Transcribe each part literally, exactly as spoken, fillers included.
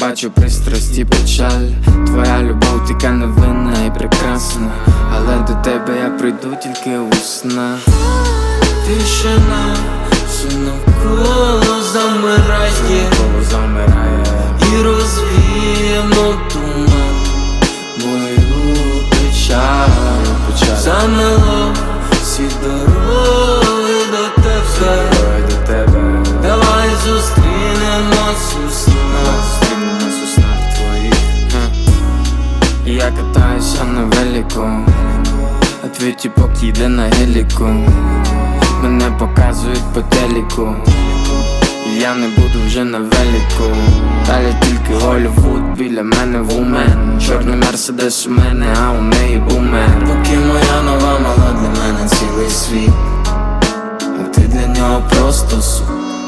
бачу пристрасть і печаль. Твоя любов така невинна і прекрасна, але до тебе я прийду тільки у снах. Тишина, все навколо замирає, замирає і розвіємо туман мою печаль. Замело всі дороги до тебе, до тебе. давай зустрінемось у снах. Зустрінемось у снах твоїх. І я катаюся на велику, а твій тіпок їде на геліку. Мене показують по телеку, і я не буду вже на велику. Далі тільки Голлівуд біля мене вумен. Чорний мерседес у мене, а у неї бумер. Поки моя нова мала для мене цілий світ, а ти для нього просто суп.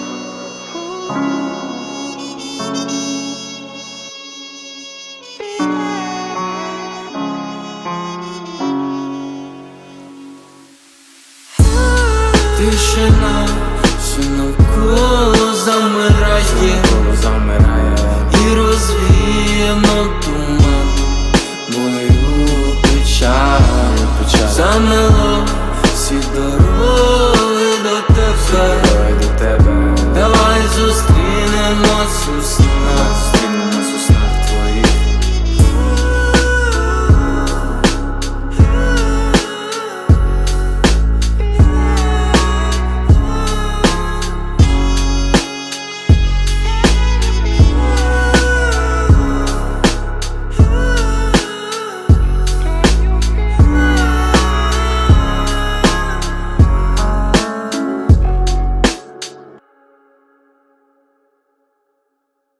Тишина, все навколо замирає, замирає і розвіємо туман мою печаль. Замело всі дороги до тебе, до тебе. давай зустрінемось у снах. Зустрінемось у